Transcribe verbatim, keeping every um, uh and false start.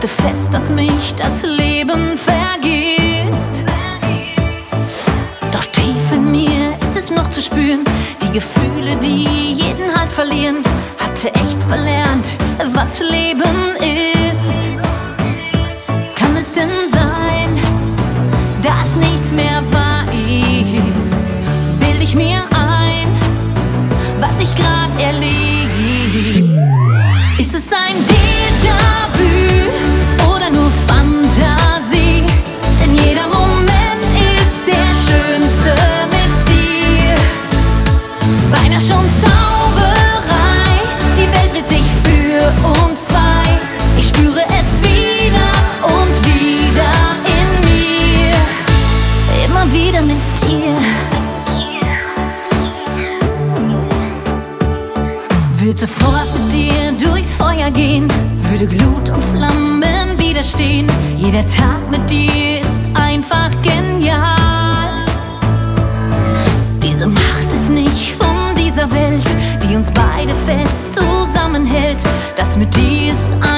halte fest, dass mich das Leben vergisst. Doch tief in mir ist es noch zu spüren, die Gefühle, die jeden Halt verlieren. Hatte echt verlernt, was Leben ist. Kann es denn sein, dass nichts mehr wahr ist? Bild ich mir ein, was ich grad erlebe? Ist es ein Déjà-vu oder nur Fantasie? Denn jeder Moment ist der schönste mit dir. Beinahe schon Zauberei, die Welt dreht sich für uns zwei. Ich spüre es wieder und wieder in mir, immer wieder mit dir. Würde sofort mit dir durchs Feuer gehen, würde Glut und Flammen widerstehen. Jeder Tag mit dir ist einfach genial. Diese Macht ist nicht von dieser Welt, die uns beide fest zusammenhält. Das mit dir ist